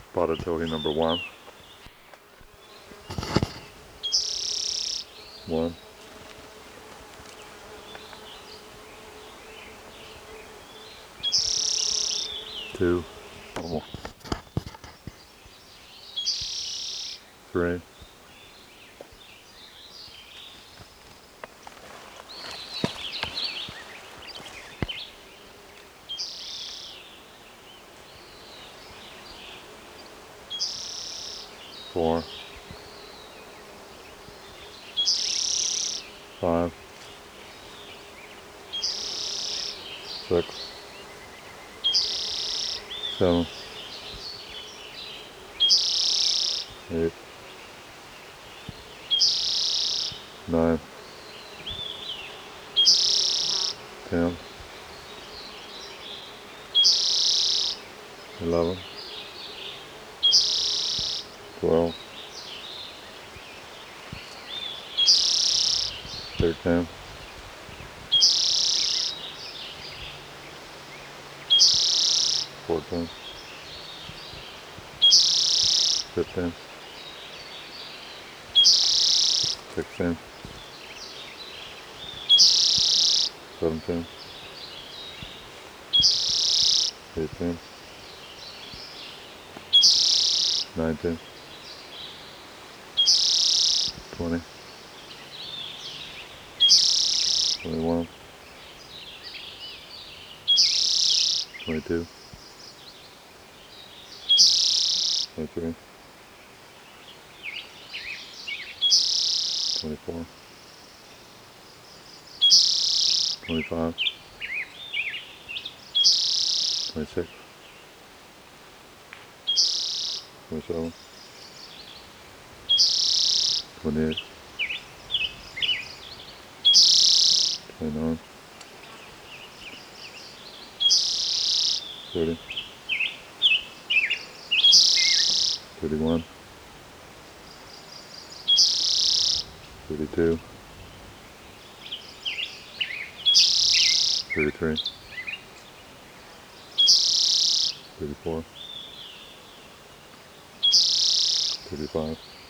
Spotted toady number 1. 1. 2. 3. 4. 5. 6. 7. 8. 9. 10. 11. 12. 13. 14. 15. 16. 17. 18. 19. 20. 21. 22. 23. 24. 25. 26. 27. 28. 29. 30. 31. 32. 33. 34. 35.